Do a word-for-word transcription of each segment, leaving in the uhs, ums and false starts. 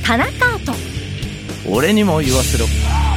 田中アート。 俺にも言わせろ。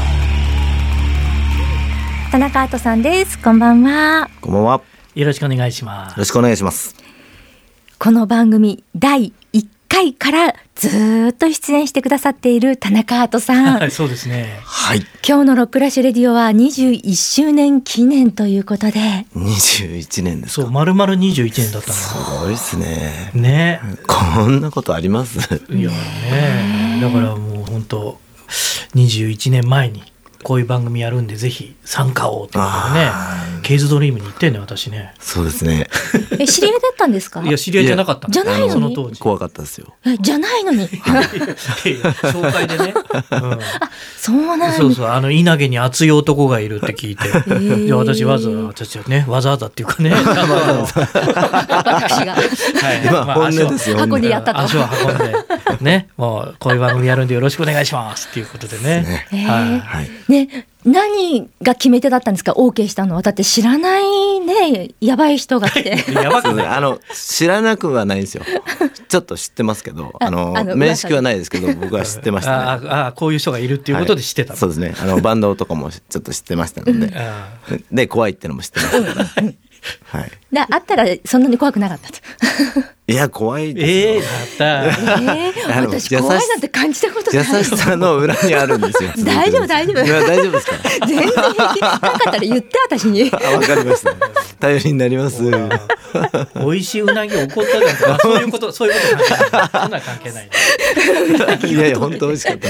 田中アートさんです。こんばんは。 こんばんは。 よろしくお願いします。 よろしくお願いします。 この番組だいいっかいからずっと出演してくださっている田中アートさん、 はい、そうですね。 はい。 今日のロックラッシュレディオはにじゅういっしゅうねん記念ということで。 にじゅういちねんですか。 そう、丸々にじゅういちねんだったの。 すごいですね。 ね。 こんなことあります？ いやね。だからもう本当にじゅういちねんまえにこういう番組やるんでぜひ参加をということでね、ケイズドリームに行ってんね私ね。 そうですね。 え、知り合いだったんですか？ いや知り合いじゃなかったんです。 じゃないのにその当時怖かったですよ。 え、じゃないのに。 いやいや紹介でね、うん、 あ、そうなんそうそう、あの稲毛に熱い男がいるって聞いて、 ー、 で私わざわざねわざわざっていうかね、 私が、 はい、 今本音ですよ。 箱にやったと。 足を運んでね、もうこういう番組やるんでよろしくお願いしますっていうことでね。 ね、 えーはい。 ね、何が決め手だったんですか？ OK したのは。だって知らないね、やばい人が来て。 やばくない。 あの知らなくはないんですよ。ちょっと知ってますけど、あのあの面識はないですけど、僕は知ってましたね。 ああ、こういう人がいるっていうことで知ってたの、はい、 そうですね。あのバンドとかもちょっと知ってましたので、で怖いってのも知ってましたから。はい。 で、あったらそんなに怖くなかったと。 いや怖いですよ。 えー、だった。 えー、私怖いなんて感じたことない。 優しさの裏にあるんですよ。 大丈夫大丈夫。 いや大丈夫ですか。 全然平気。なかったら言って私に。 あ、わかりました。頼りになります。 美味しいうなぎ怒ったじゃん。そういうことそういうことそんな関係ない。 いやいや本当美味しかったです。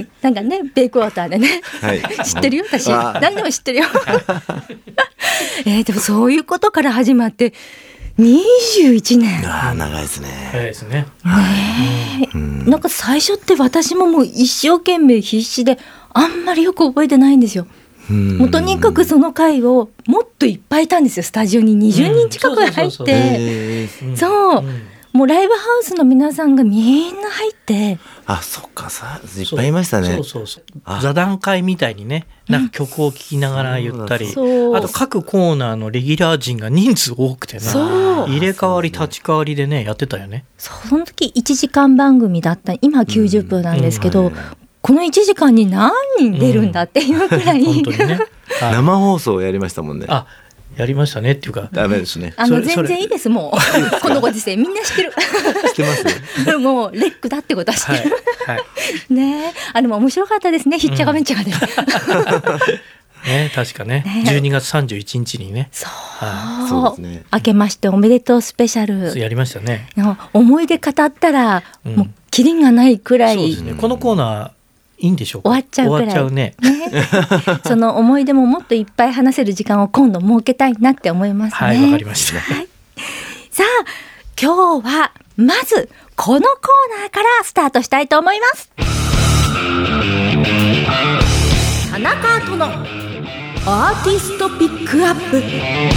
なんかね、ベイクウォーターでね。はい、知ってるよ私。何でも知ってるよ。えー、でもそういうことから始まってにじゅういちねん。 ああ、長いですね。 早いですね。 ねえ、うん、なんか最初って私ももう一生懸命必死であんまりよく覚えてないんですよ。もうとにかくその回をもっといっぱいいたんですよ。スタジオににじゅうにん近く入って、そう、もうライブハウスの皆さんがみんな入って。 あ、そっか、さいっぱいいましたね。 そうそうそう、座談会みたいにね、なんか曲を聴きながら言ったり、うん、あと各コーナーのレギュラー陣が人数多くてね、入れ替わり立ち替わりでねやってたよね。 その時いちじかん番組だった。今きゅうじゅっぷんなんですけど、うんうん、このいちじかんに何人出るんだっていうくらい、うん、本当にね、はい、 生放送をやりましたもんね。 あ、やりましたねっていうかダメですね。 あの全然いいです。もうこのご時世みんな知ってる。 知ってますもうレックだってことは知ってる、 はいはい、 ね。あ、でも面白かったですね。ひっちゃかめっちゃかで、うんね、確かね、ね、じゅうにがつさんじゅういちにちにね、 そう、 はい、そうですね、 明けましておめでとうスペシャルやりましたね。 思い出語ったら、うん、もうキリがないくらい、 そうですね、このコーナーいいんでしょうか。 終わっちゃうくらい、 終わっちゃうね。 ねその思い出ももっといっぱい話せる時間を今度設けたいなって思いますね。 はい、わかりました、 はい、さあ今日はまずこのコーナーからスタートしたいと思います。田中アートのアーティストピックアップ。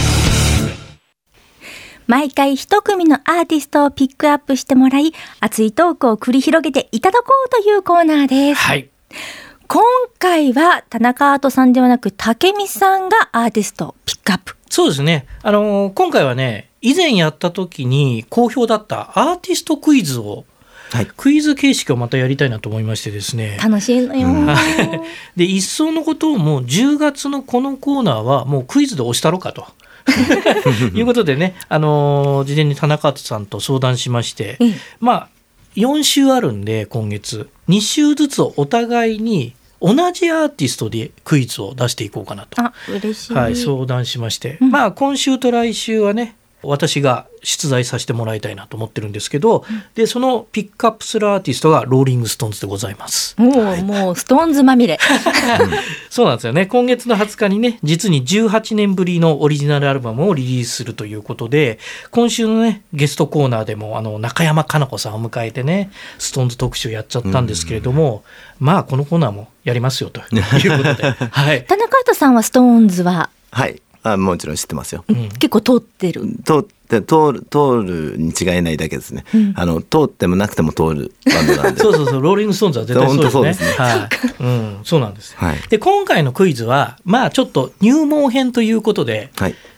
毎回一組のアーティストをピックアップしてもらい、熱いトークを繰り広げていただこうというコーナーです。 はい、 今回は田中アートさんではなく武見さんがアーティストをピックアップ。 そうですね、あのー、今回はね、以前やった時に好評だったアーティストクイズを、はい、クイズ形式をまたやりたいなと思いましてですね。 楽しいのよ。 で一層のことをもうじゅうがつのこのコーナーはもうクイズで押したろうかということでね、あのー、事前に田中さんと相談しまして、うん、まあよん週あるんで今月に週ずつをお互いに同じアーティストでクイズを出していこうかなと。 あ、嬉しい、 はい、相談しまして、 うん、 まあ今週と来週はね私が出題させてもらいたいなと思ってるんですけど、うん、でそのピックアップするアーティストがローリングストーンズでございます。 もう、はい、もうストーンズまみれそうなんですよね。今月のはつかにね、実にじゅうはちねんぶりのオリジナルアルバムをリリースするということで、今週のねゲストコーナーでもあの中山かな子さんを迎えてねストーンズ特集やっちゃったんですけれども、うん、まあこのコーナーもやりますよということで、はい、 田中人さんはストーンズは、 はい、あ、もちろん知ってますよ、 うん、結構通ってる通って通る通るに違いないだけですね、うん、あの通ってもなくても通るバンドなんでそうそうそう、ローリングストーンズは絶対そうですね。 そうですね、 はい、うん、そうなんです、 はい、 で今回のクイズはまあちょっと入門編ということで、 はい、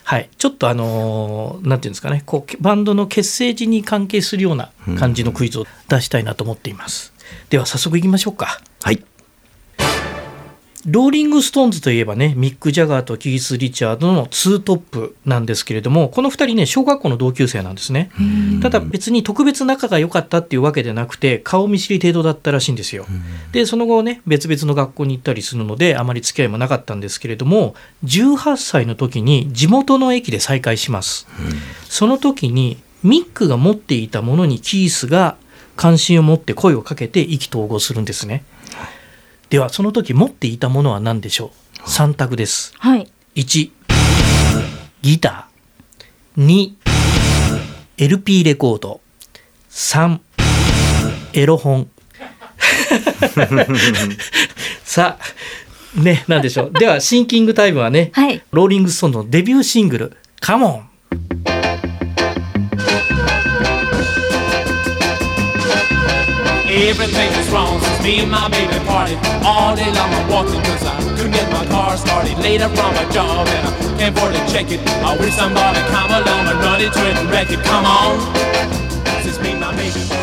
はい、ちょっとあのー、なんていうんですかね、こうバンドの結成時に関係するような感じのクイズを出したいなと思っています、うん、では早速いきましょうか。 はい。 ローリングストーンズといえばね、ミック・ジャガーとキース・リチャードのツートップなんですけれども、このふたりね小学校の同級生なんですね。ただ別に特別仲が良かったっていうわけでなくて、顔見知り程度だったらしいんですよ。でその後ね別々の学校に行ったりするのであまり付き合いもなかったんですけれども、じゅうはっさいの時に地元の駅で再会します。その時にミックが持っていたものにキースが関心を持って声をかけて意気投合するんですね。ではその時持っていたものは何でしょう。さん択です、 はい、 いちギター、に エルピー レコード、さんエロ本さあね、何でしょう。ではシンキングタイムはね、はい、ローリングストーンズのデビューシングルカモン。 Everything is wrong since me and my baby parted. All day long I'm walking cause I couldn't get my car started. Later from my job and I can't afford to check it. I wish somebody come along and run into it and wreck it. Come on, since me and my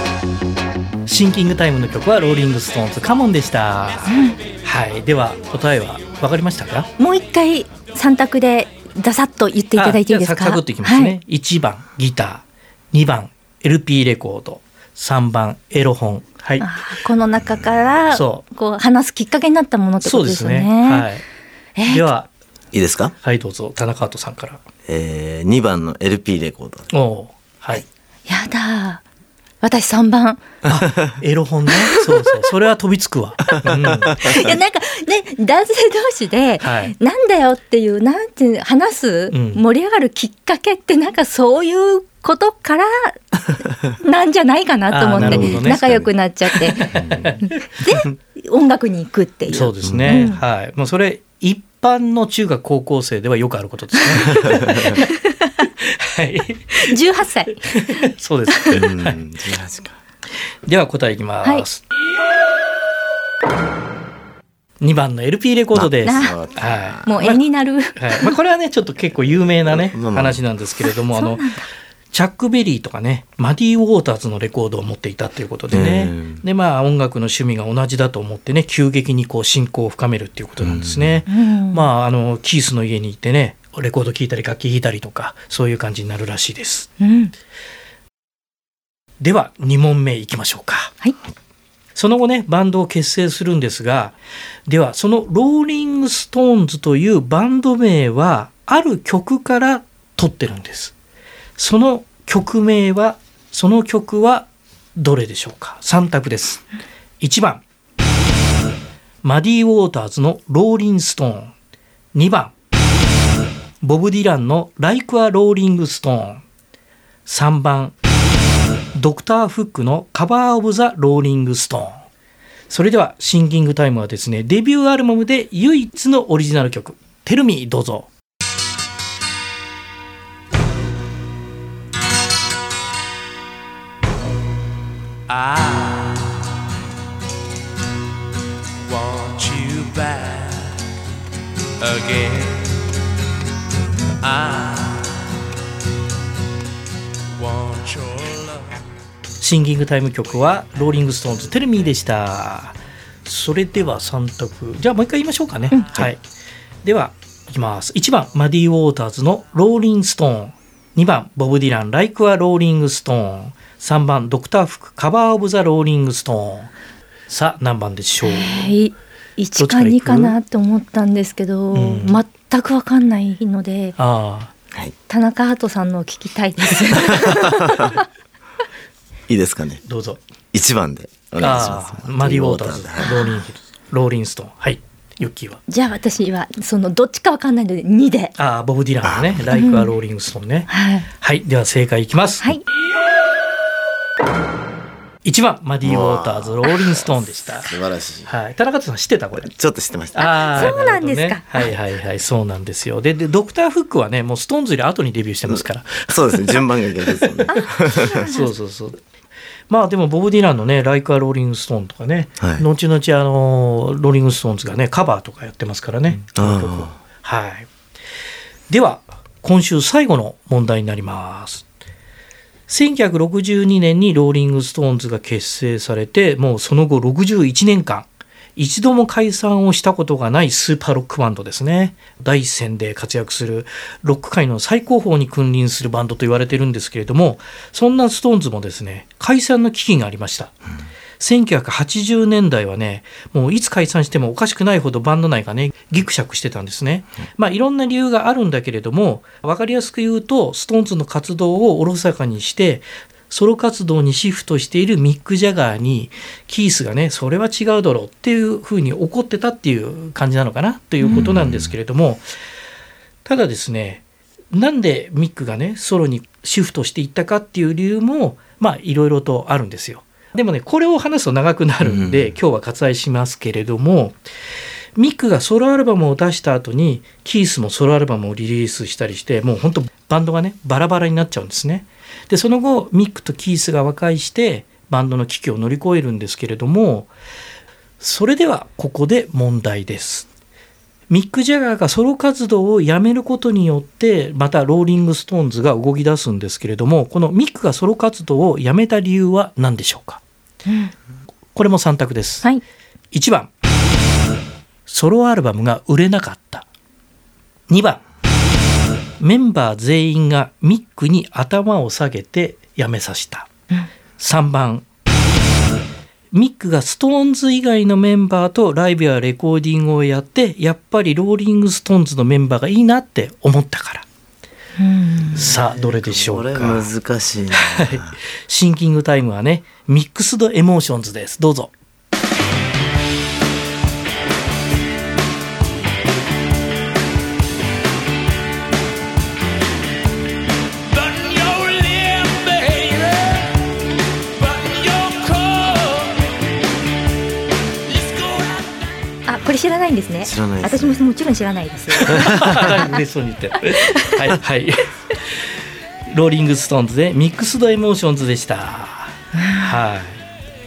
baby. シンキングタイムの曲はローリングストーンズカモンでした、うん、はい。では答えは分かりましたか。 もう一回さん択でダサッと言っていただいていいですか。 サクサクっといきますね、はい、いちばんギター、にばん エルピー レコード、さんばんエロ本、はい、あこの中からこう話すきっかけになったものってことですよね。そうですね、はい。 えー、ではいいですか。 はいどうぞ。田中さんから、 えー、にばんの エルピー レコード。 お、はい、 やだ私さんばん。 あエロ本ね。そうそうそれは飛びつくわ、うん、いやなんかね男性同士で、はい、なんだよっていうなんていう話す、うん、盛り上がるきっかけってなんかそういうことからなんじゃないかなと思って、ね、仲良くなっちゃってで音楽に行くっていう。 そうですね、うん、はい。もうそれ一般の中学高校生ではよくあることですね。はい、 じゅうはっさいそうです、ね、うん、じゅうはちか。では答えいきます、はい、にばんの エルピー レコードです。 はい、もう絵になる、 まあはいまあ、これはねちょっと結構有名なね話なんですけれども、あのチャック・ベリーとかねマディ・ウォーターズのレコードを持っていたということでね、でまあ音楽の趣味が同じだと思ってね急激にこう親交を深めるっていうことなんですね。まああのキースの家に行ってねレコード聴いたり楽器弾いたりとかそういう感じになるらしいです、うん、ではに問目いきましょうか、 はい、 その後ねバンドを結成するんですが、ではそのローリングストーンズというバンド名はある曲から取ってるんです。その曲名はその曲はどれでしょうか。さん択です。いちばんマディ・ウォーターズのローリングストーン、にばんボブ・ディランの Like a Rolling Stone、 さんばんドクター・フックの Cover of the Rolling Stone。 それではシンキングタイムはですねデビューアルバムで唯一のオリジナル曲 Tell Me どうぞ。 I want you back again。 シンキングタイム曲はローリングストーンズテルミーでした。それではさん択じゃあもう一回言いましょうかね、うん、はい。ではいきます。いちばんマディ・ウォーターズのローリングストーン、にばんボブ・ディラン Like a Rolling Stone、 さんばんドクター・フック Cover of the Rolling Stone。 さあ何番でしょう。 いちかにかなと思ったんですけど、うん、全く分かんないので、あ、はい、田中ハトさんのを聞きたいです。 いいですかね。 どうぞ。 いちばんでお願いします。 マディ・ウォーターズ、ローリン、ローリンストーン。はい。ユッキーは。 じゃあ私はそのどっちか分かんないのでにで。 ああ、ボブ・ディランのね、Like a Rolling Stone ね、うん、はい。はい。では正解いきます。はい。いちばんマディ・ウォーターズローリンストーンでした。 素晴らしい、 はい、田中さん知ってたこれ。 ちょっと知ってました。 あ、そうなんですか、 ね、はいはいはい、そうなんですよ。 で, でドクター・フックはねもうストーンズより後にデビューしてますから、 うん、そうですね、順番が逆ですよね。 そうそうそう。まあでもボブ・ディランのね Like a Rolling Stone とかね、はい、後々あのローリングストーンズがねカバーとかやってますからね、うん、この曲を。はい。では今週最後の問題になります。せんきゅうひゃくろくじゅうにねんにローリングストーンズが結成されて、もうその後ろくじゅういちねんかん一度も解散をしたことがないスーパーロックバンドですね。第一線で活躍するロック界の最高峰に君臨するバンドと言われているんですけれども、そんなストーンズもですね、解散の危機がありました。うん、せんきゅうひゃくはちじゅうねんだいはね、もういつ解散してもおかしくないほどバンド内がねギクシャクしてたんですね。まあいろんな理由があるんだけれども、分かりやすく言うとストーンズの活動をおろそかにしてソロ活動にシフトしているミック・ジャガーにキースがね、それは違うだろうっていうふうに怒ってたっていう感じなのかなということなんですけれども、ただですね、なんでミックがねソロにシフトしていったかっていう理由もまあいろいろとあるんですよ。でもね、これを話すと長くなるんで、うん、今日は割愛しますけれども、ミックがソロアルバムを出した後にキースもソロアルバムをリリースしたりして、もう本当バンドがねバラバラになっちゃうんですね。でその後ミックとキースが和解してバンドの危機を乗り越えるんですけれども、それではここで問題です。ミック・ジャガーがソロ活動をやめることによってまたローリング・ストーンズが動き出すんですけれども、このミックがソロ活動をやめた理由は何でしょうか。うん、これもさん択です。はい、いちばん、ソロアルバムが売れなかった。にばん、メンバー全員がミックに頭を下げて辞めさせた。うん、さんばん、ミックがストーンズ以外のメンバーとライブやレコーディングをやって、やっぱりローリングストーンズのメンバーがいいなって思ったから。うん、さあどれでしょうか。 これ難しいな。 シンキングタイムはね、ミックスドエモーションズです。どうぞ。 これ知らないんですね。 知らないです、 ね、私ももちろん知らないです。 嬉しそうに言ってはい、はい、ローリングストーンズでミックスドエモーションズでした。はい、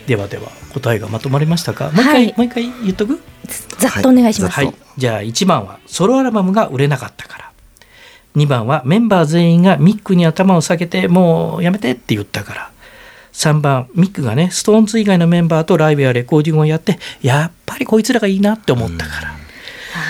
ではでは答えがまとまりましたか。もう一回、はい、もう一回言っとく。 ざっとお願いします。 はい、じゃあいちばんはソロアルバムが売れなかったから、にばんはメンバー全員がミックに頭を下げてもうやめてって言ったから、さんばん、ミックがねストーンズ以外のメンバーとライブやレコーディングをやってやっぱりこいつらがいいなって思ったから、うん、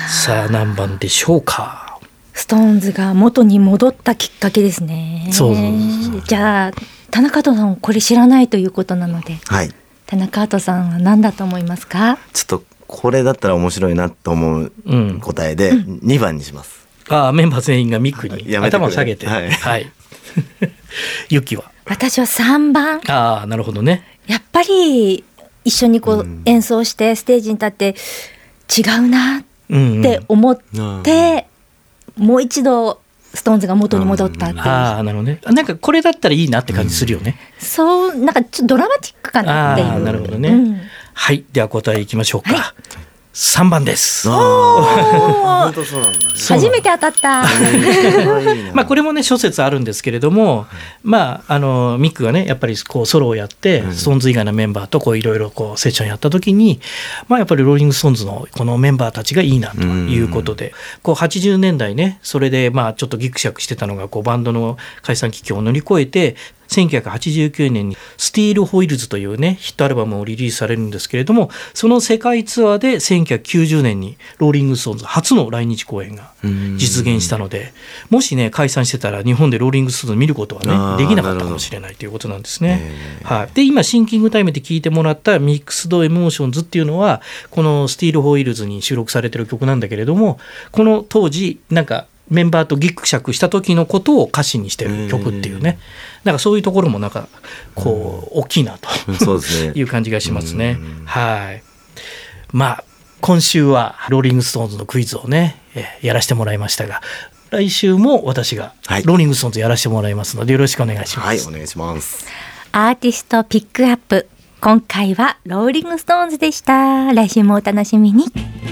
さあ何番でしょうか。 ストーンズが元に戻ったきっかけですね。 そうそうそう。 じゃあ田中さんこれ知らないということなので、はい、田中さんは何だと思いますか。 ちょっとこれだったら面白いなと思う答えで、うん、にばんにします。 ああ、メンバー全員がミックに頭を下げて、はいはい、ユキは。 私はさんばん。 ああ、なるほどね。 やっぱり一緒にこう演奏してステージに立って違うなって思って、うんうん、もう一度ストーンズが元に戻ったっていう、うん、 ああ、なるほどね。なんかこれだったらいいなって感じするよね、 うん、そうなんかちょっとドラマチックかなっていう。 ああ、なるほどね、うん、はい、では答えいきましょうか、はい、さんばんです。 本当そうなんだ。 初めて当たった。 まあこれもね諸説あるんですけれども、まああのミックがねやっぱりこうソロをやって、うん、ストーンズ以外のメンバーとこういろいろこうセッションやった時に、まあやっぱりローリングストーンズのこのメンバーたちがいいなということで、うん、こうはちじゅうねんだいね、それでまあちょっとギクシャクしてたのがこうバンドの解散危機を乗り越えて、せんきゅうひゃくはちじゅうきゅうねんにスティールホイールズというねヒットアルバムをリリースされるんですけれども、その世界ツアーでせんきゅうひゃくきゅうじゅうねんにローリングストーンズ初の来日公演が実現したので、もしね解散してたら日本でローリングストーンズ見ることはねできなかったかもしれないということなんですね。はい、で今シンキングタイムで聴いてもらったミックスドエモーションズっていうのはこのスティールホイールズに収録されてる曲なんだけれども、この当時なんかメンバーとギクシャクした時のことを歌詞にしてる曲っていうね、なんかそういうところもなんかこう大きいなという感じがしますね。はい。まあ今週はローリングストーンズのクイズをねやらせてもらいましたが、来週も私がローリングストーンズやらせてもらいますのでよろしくお願いします。 はい、お願いします。 アーティストピックアップ、今回はローリングストーンズでした。来週もお楽しみに。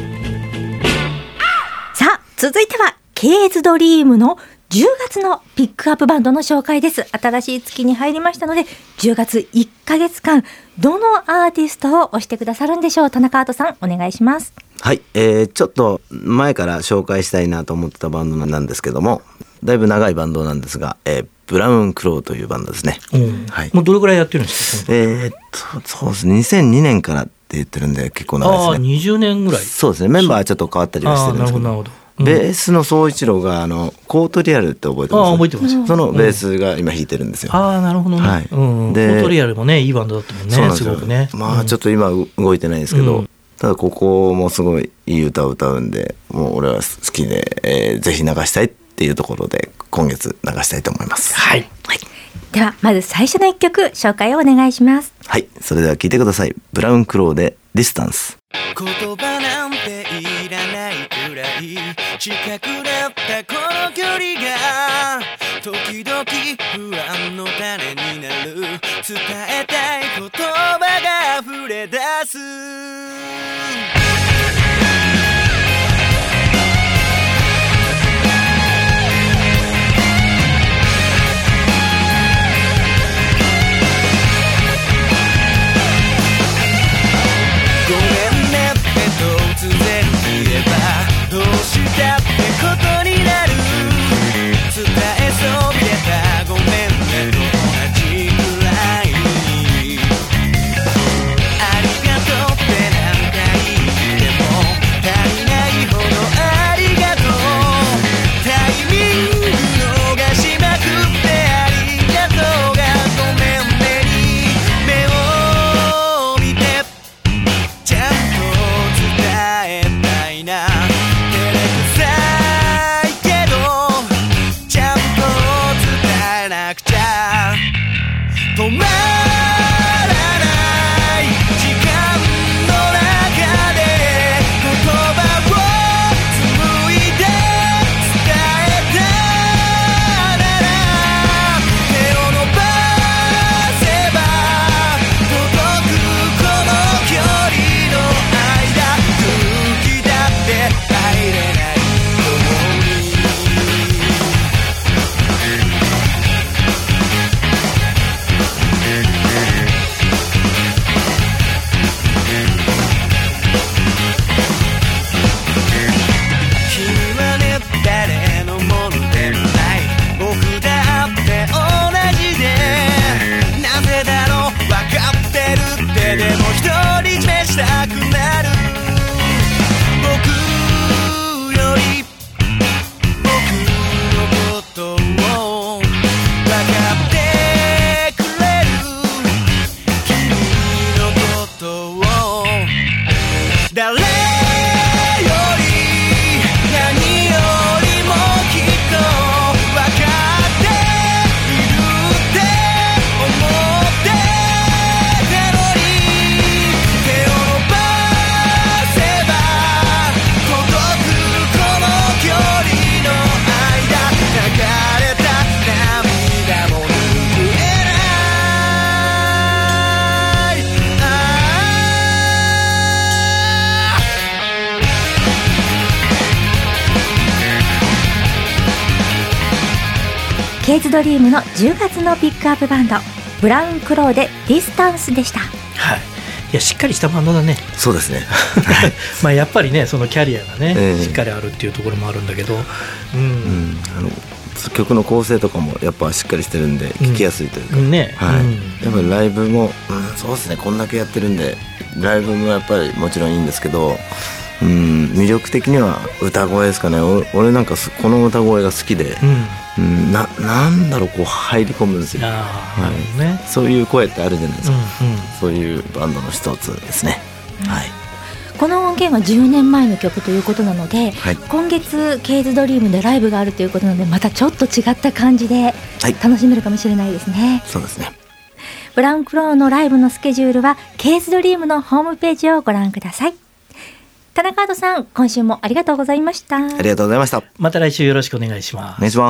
さあ続いてはケーズドリームのじゅうがつのピックアップバンドの紹介です。新しい月に入りましたので、じゅうがついっかげつかんどのアーティストを推してくださるんでしょう。田中アートさんお願いします。 はい、えー、ちょっと前から紹介したいなと思ってたバンドなんですけども、 だいぶ長いバンドなんですが、えー、ブラウンクローというバンドですね、 はい、もうどれぐらいやってるんですか？ えー、っとそうですねにせんにねんからって言ってるんで結構長いですね。 あにじゅうねんぐらい。 そうですね、メンバーはちょっと変わったりはしてるんですけど、 なるほどなるほど、うん、 ベースの総一郎があのコートリアルって覚えてます？ あ覚えてます。 そのベースが今弾いてるんですよ、うん、 ああなるほどね、はい、うんうん、コートリアルもねいいバンドだったもんね。 そうなんですよ、 すごくね。 まあちょっと今動いてないんですけど、うん、ただここもすごいいい歌を歌うんで、もう俺は好きで、えー、ぜひ流したいっていうところで今月流したいと思います。 はい、 はい、ではまず最初の一曲紹介をお願いします。 はい、それでは聴いてください。ブラウンクローでディスタンス。 言葉なんていらないくらい近くなったこの距離が時々不安の種になる。伝えたい言葉が溢れ出す。突然言えばどうしたってことになる。伝えそびれたごめんねと同じくらいありがとうって何回言っても足りないほどありがとう。タイミング逃しまくってありがとうがごめんねに目を見てちゃんと止まらない時間の中で言葉を紡いで伝えたなら手を伸ばせば届くこの距離の間。空気だって入れないでも独り占めしたくなる。僕より僕のことを分かってくれる。君のことを誰より何よりもきっと分かっているって思ってケイズドリームのじゅうがつのピックアップバンドブラウンクローでディスタンスでした。 はい、いやしっかりしたバンドだね。 そうですねまあやっぱりねそのキャリアがね、 えー、 しっかりあるっていうところもあるんだけど、うんうん、 あの曲の構成とかもやっぱしっかりしてるんで聴きやすいというか、 うんねはい、 うん、 やっぱりライブも、うん、そうですねこんだけやってるんでライブもやっぱりもちろんいいんですけど、うん、魅力的には歌声ですかね。俺なんかこの歌声が好きで、うんうん、な, なんだろうこう入り込むんですよ。あ、はいね、そういう声ってあるじゃないですか、うんうん、そういうバンドの一つですね、うん、はい。 この音源はじゅうねんまえの曲ということなので、はい、今月ケイズドリームでライブがあるということなのでまたちょっと違った感じで楽しめるかもしれないですね、 はい、そうですね。 ブラウンクローのライブのスケジュールはケイズドリームのホームページをご覧ください。田中アさん、今週もありがとうございました。ありがとうございました。 また来週よろしくお願いします。 お願いします。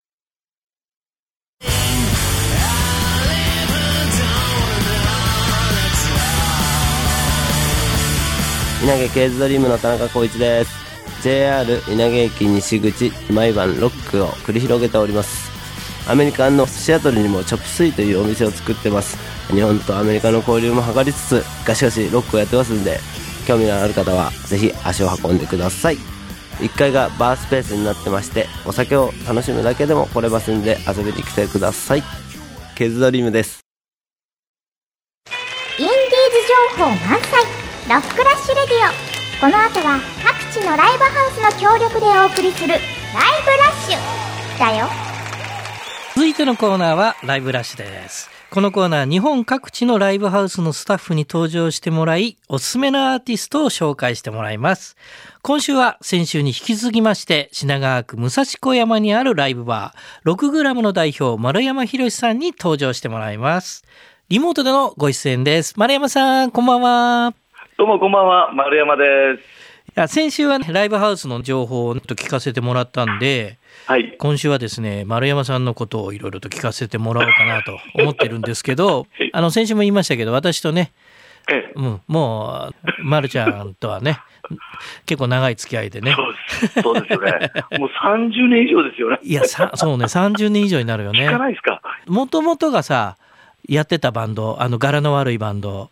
稲毛ケイズドリームの田中光一です。 ジェイアール 稲毛駅西口毎晩ロックを繰り広げております。アメリカのシアトルにもチョップスイというお店を作ってます。日本とアメリカの交流も図りつつガシガシロックをやってますんで、興味のある方はぜひ足を運んでください。 いっかいがバースペースになってまして、お酒を楽しむだけでも来れますんで遊びに来てください。ケズドリームです。 インディーズ情報満載ロックラッシュレディオ。この後は各地のライブハウスの協力でお送りするライブラッシュだよ。 続いてのコーナーはライブラッシュです。このコーナー、日本各地のライブハウスのスタッフに登場してもらい、おすすめのアーティストを紹介してもらいます。今週は先週に引き続きまして、品川区武蔵小山にあるライブバーろくグラムの代表丸山博さんに登場してもらいます。リモートでのご出演です。丸山さん、こんばんは。 どうもこんばんは、丸山です。 いや、先週はね、ライブハウスの情報を聞かせてもらったんで、はい、今週はですね、丸山さんのことをいろいろと聞かせてもらおうかなと思ってるんですけど、あの先週も言いましたけど、私とね、ええ、うん、もう丸ちゃんとはね結構長い付き合いでね。 そうです、そうですよね。もうさんじゅうねん以上ですよね。 いや、さそうね、さんじゅうねん以上になるよね。 聞かないですか。 もともとがさ、やってたバンド、あの柄の悪いバンド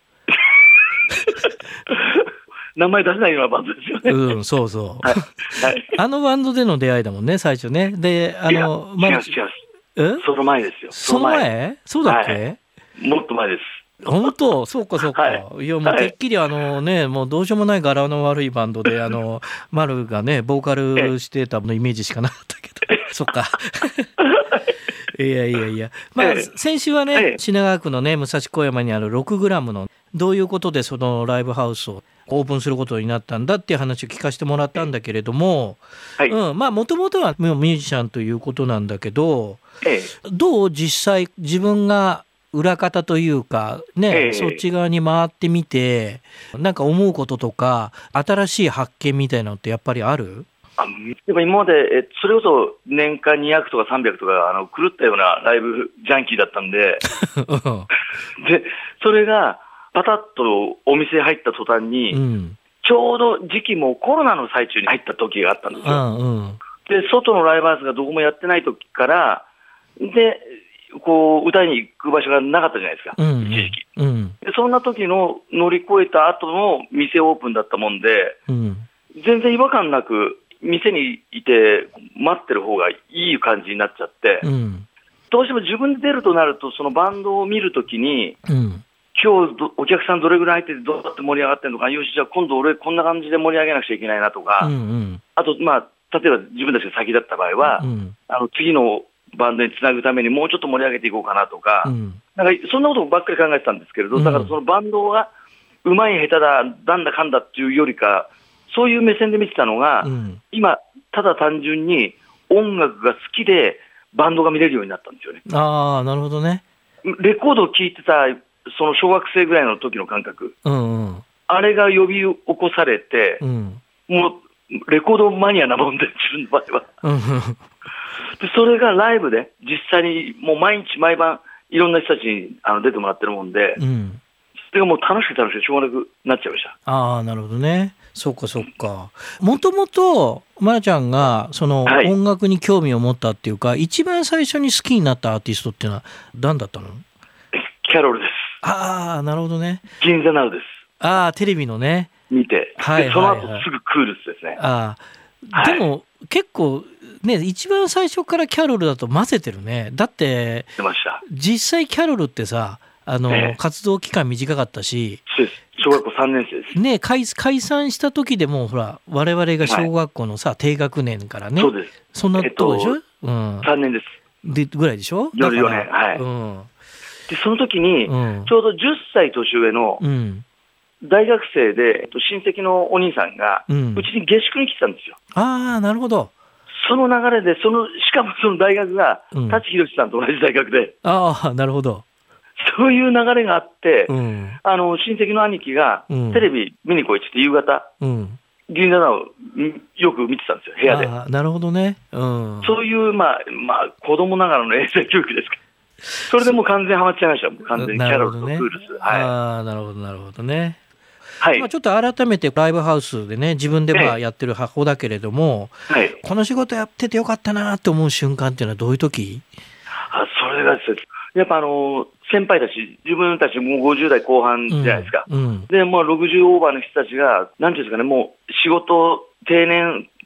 名前出せないようなバンドですよね。 うん、そうそう、はいはい、あのバンドでの出会いだもんね、最初ね。で、あの違う違う違う、えその前ですよ。 その前そうだっけ、はい、 もっと前です。 本当、そうかそうか、はい、いやもうてっきりあのね、もうどうしようもない柄の悪いバンドであの丸がねボーカルしてたのイメージしかなかったけどそっかいやいやいや、まあ先週はね、品川区のね武蔵小山にあるろくグラムのどういうことでそのライブハウスをオープンすることになったんだっていう話を聞かせてもらったんだけれども、はい、うん、まあもともとはミュージシャンということなんだけど、ええ、どう実際自分が裏方というかね、ええ、そっち側に回ってみてなんか思うこととか新しい発見みたいなのってやっぱりある？ あでも今までそれこそ年間にひゃくとかさんびゃくとかあの狂ったようなライブジャンキーだったんででそれがパタッとお店入った途端に、うん、ちょうど時期もコロナの最中に入った時があったんですよ、うんうん、で外のライブハウスがどこもやってない時からでこう歌いに行く場所がなかったじゃないですか、うんうん、一時期、うん、でそんな時の乗り越えた後の店オープンだったもんで、うん、全然違和感なく店にいて待ってる方がいい感じになっちゃって、うん、どうしても自分で出るとなるとそのバンドを見るときに、うん、今日お客さんどれぐらい入っててどうやって盛り上がってるのか、よしじゃあ今度俺こんな感じで盛り上げなくちゃいけないなとか、うんうん、あとまあ例えば自分たちが先だった場合は、うん、あの次のバンドにつなぐためにもうちょっと盛り上げていこうかなとか、うん、なんかそんなことばっかり考えてたんですけれど、だからそのバンドがうまい下手だなんだかんだっていうよりかそういう目線で見てたのが、うん、今ただ単純に音楽が好きでバンドが見れるようになったんですよね。 ああ、なるほどね。 レコードを聴いてたその小学生ぐらいの時の感覚、うんうん、あれが呼び起こされて、うん、もうレコードマニアなもんで自分の場合は、うん、でそれがライブで実際にもう毎日毎晩いろんな人たちにあの出てもらってるもんで、うん、それがもう楽しく楽しくてしょうがなくなっちゃいました。 ああ、なるほどね。そうかそうか。もともとまなちゃんがその音楽に興味を持ったっていうか、はい、一番最初に好きになったアーティストっていうのは何だったの？ キャロルです。 ああ、なるほどね。 銀座ナウです。 ああ、テレビのね見て、はいはいはい、でその後すぐクールスですね。 ああ、はい、でも結構ね、一番最初からキャロルだと混ぜてるね。だって出ました。 実際キャロルってさ、あの、ええ、活動期間短かったし、 そうです。小学校さんねん生です。 ね、解、解散した時でもほら我々が小学校のさ、はい、低学年からね、 そうです。 そんなとこでしょ、えっとうん、 さんねんです。 でぐらいでしょ。 よねん、はい、うん、でその時に、うん、ちょうどじゅっさい年上の大学生で親戚のお兄さんがうち、うん、に下宿に来てたんですよ。 ああ、なるほど。 その流れでそのしかもその大学が舘ひろしさんと同じ大学で、うん、 ああ、なるほど。 そういう流れがあって、うん、あの親戚の兄貴がテレビ見に来いって言って夕方、うん、銀座をよく見てたんですよ、部屋で。 あ、なるほどね、うん、 そういう、まあまあ、子供ながらの英才教育ですか。それでもう完全ハマっちゃいました、もう完全にキャロルとクールス、ね、はい、 あ、なるほどなるほどね。はい、まあ、ちょっと改めてライブハウスでね、自分でまあやってる箱だけれども、はい、この仕事やっててよかったなって思う瞬間っていうのはどういう時？ あ、それがですね、やっぱあの先輩たち、自分たちもうごじゅう代後半じゃないですか、うんうん、でもうろくじゅうオーバーの人たちが、なんていうんですかね、もう仕事、定年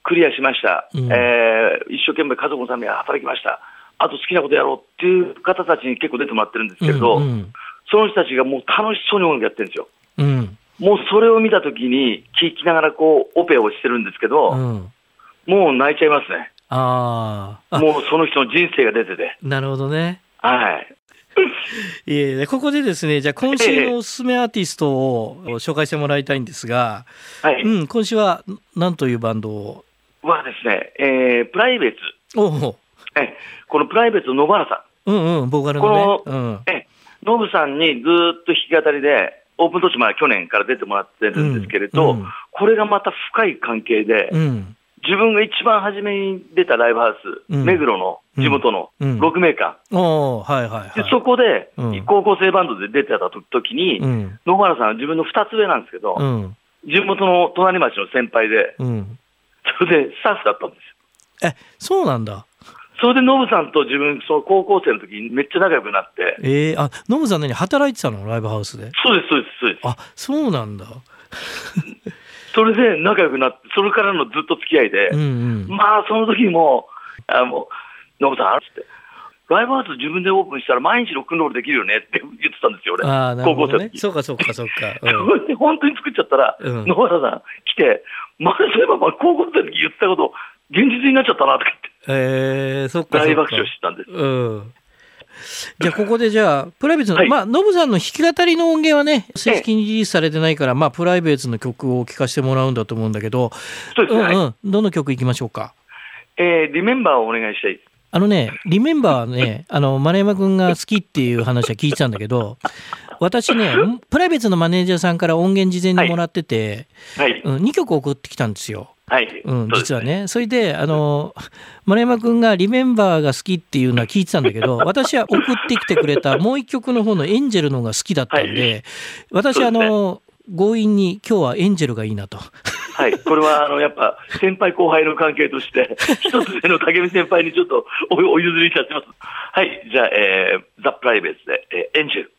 クリアしました、 うんえー一生懸命家族のために働きました、あと好きなことやろうっていう方たちに結構出てもらってるんですけれど、 うんうんその人たちがもう楽しそうに音楽やってるんですよ。 うんもうそれを見たときに聴きながらこうオペをしてるんですけど、 うんもう泣いちゃいますね。 あーあ、 もうその人の人生が出てて。 なるほどね。 はい。 いえいえ、ここでですね、じゃあ今週のおすすめアーティストを紹介してもらいたいんですが、 はい。 うん、今週は何というバンドを。 はですね、えープライベート。 おうえこのプライベートの野原さうんうん、ボーカルん。このね。 の、 うんえノブさんにずーっと弾き語りで、オープントーチまで去年から出てもらってるんですけれど、 うんうんこれがまた深い関係で、 うん自分が一番初めに出たライブハウス、 うん目黒の地元のうんろくめいかん、 おーはいはいはい。 でそこで、 うん高校生バンドで出てた時に、 うん野原さんは自分のふたつ上なんですけど、 うん地元の隣町の先輩で、 うん。 それでスタッフだったんですよ。 え、そうなんだ。 それでノブさんと自分、その高校生の時にめっちゃ仲良くなって、 えー、あ、ノブさん何働いてたのライブハウスで。 そうです、そうです、そうです。 あ、そうなんだ。 それで仲良くなって、それからのずっと付き合いで、 うんうん。 まあ、その時も、あもう、ノブさん、あるって、ライブハウス自分でオープンしたら毎日ロックンロールできるよねって言ってたんですよ、俺。 ああ、なるほどね。 高校生の時。 そうかそうかそうか。うそれで本当に作っちゃったら、 うん野原さん来て、まあ、そういえばまあ高校生の時言ってたこと、現実になっちゃったなとか言って、 ん、えー、そっかそっか。 大爆笑してたんです。 うん。じゃあここでじゃあプライベートの、 はいまあノブさんの弾き語りの音源はね正式にリリースされてないから、まあプライベートの曲を聴かせてもらうんだと思うんだけど、 そうですね。はいうんうん、どの曲いきましょうか。 えー、リメンバーをお願いしたいです。 あのね、リメンバーはね、あの丸山くんが好きっていう話は聞いてたんだけど、私ねプライベートのマネージャーさんから音源事前にもらってて、 はい。 うん、にきょく送ってきたんですよ。 はい。 うん、 そうです実は。ね。それで、あの、丸山くんがリメンバーが好きっていうのは聞いてたんだけど、私は送ってきてくれたもう一曲の方のエンジェルの方が好きだったんで、私、あの、強引に今日はエンジェルがいいなと。 はい。これは、あの、やっぱ、先輩後輩の関係として、一つ目の武見先輩にちょっとおお譲りいたします。はい。じゃあ、えー、ザ・プライベートで、えー、エンジェル。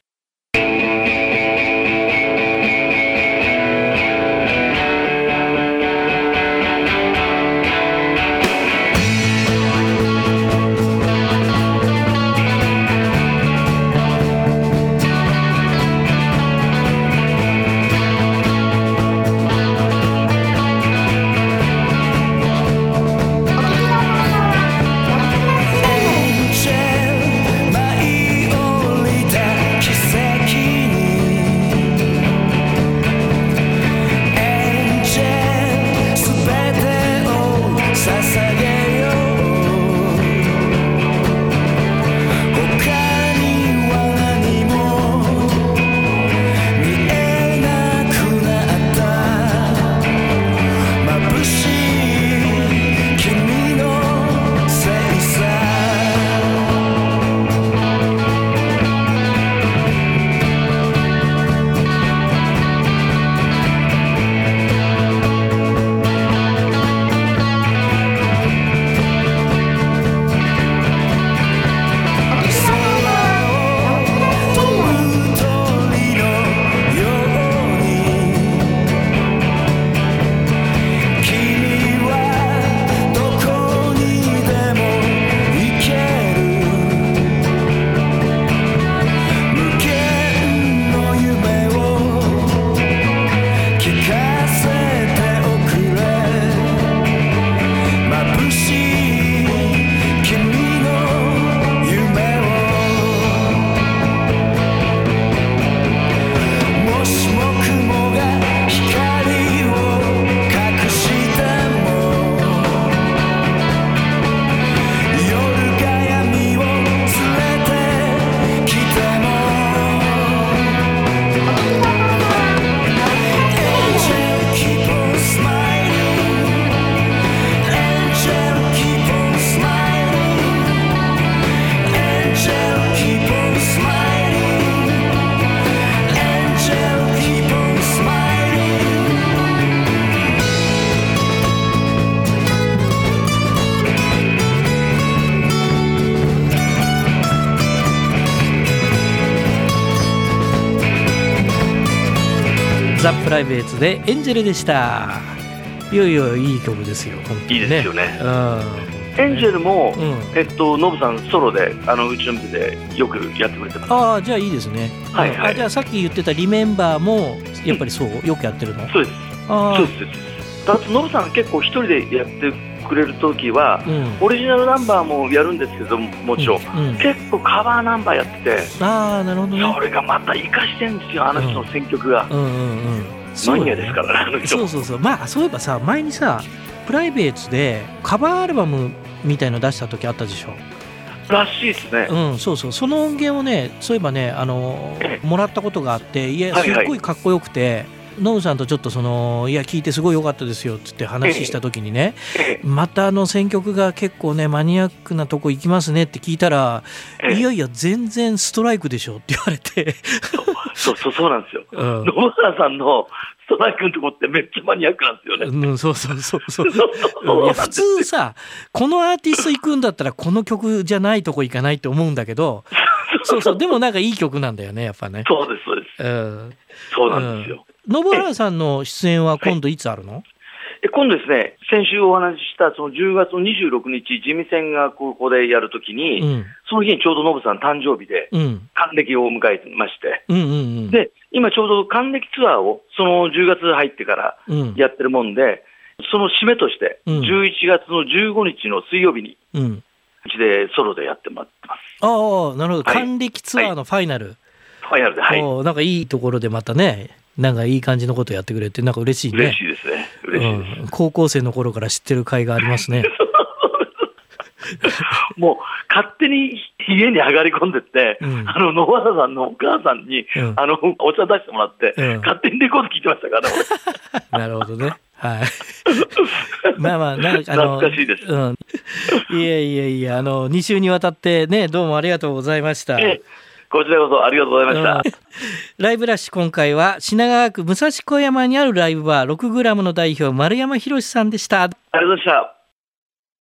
ザ・プライベートでエンジェルでした。 いやいやいい曲ですよ本当にね。 いいですよね。 うん、 エンジェルも、 うん、 えっとノブさんソロであのうちの店でよくやってくれてます。 ああじゃあいいですね。 はいはい。 あじゃあさっき言ってたリメンバーもやっぱりそう、うん、よくやってるの。 そうです。 あそうです。だってノブさん結構一人でやってくれる時は、うん、オリジナルナンバーもやるんですけどもちろん、うんうん、結構カバーナンバーやってて、 ああなるほどね。 それがまた活かしてるんですよあの人の選曲が。うんうんうんうん、マニアですからねあの人。 そうそうそう。まあそういえばさ前にさプライベートでカバーアルバムみたいの出した時あったでしょ。 らしいですね。 うん、そうそう。その音源をね、そういえばね、あのもらったことがあって、いやすっごいかっこよくて、はいはい、ノブさんとちょっとそのいや聞いてすごい良かったですよって言って話した時にね、またあの選曲が結構ねマニアックなとこ行きますねって聞いたら、いやいや全然ストライクでしょって言われて。 そうそうそうなんですよ。うん、野原さんのストライクのとこってめっちゃマニアックなんですよね。 うん、そうそうそうそう。いや普通さこのアーティスト行くんだったらこの曲じゃないとこ行かないって思うんだけど、そうそうでもなんかいい曲なんだよねやっぱね。 そうですそうです。うん、そうなんですよ。 野原さんの出演は今度いつあるの？はい、 え今度ですね、先週お話ししたそのじゅうがつのにじゅうろくにち、地味線がここでやるときに、うん、その日にちょうどノブさん誕生日で、還暦を迎えまして、うんうんうん、で、今ちょうど還暦ツアーをそのじゅうがつ入ってからやってるもんで、うん、その締めとして、じゅういちがつのじゅうごにちの水曜日に、うん、うちでソロでやってもらってます。 ああ、なるほど。還暦ツアーのファイナル。はいはい、ファイナルで、はい。 なんかいいところでまたね、なんかいい感じのことやってくれてなんか嬉しいね。 嬉しいですね。嬉しいです、うん。 高校生の頃から知ってる甲斐がありますね。 もう勝手に家に上がり込んでって、うん、あの野原さんのお母さんに、うん、あのお茶出してもらって、うん、勝手にレコード聞いてましたからね。 なるほどね。はい。まあまあなんかあの懐かしいです。 うん。いやいやいやあのに週にわたってねどうもありがとうございました。えこちらこそありがとうございました。 うん、ライブラッシュ今回は品川区武蔵小山にあるライブバーろくグラムの代表丸山博さんでした。ありがとうございました。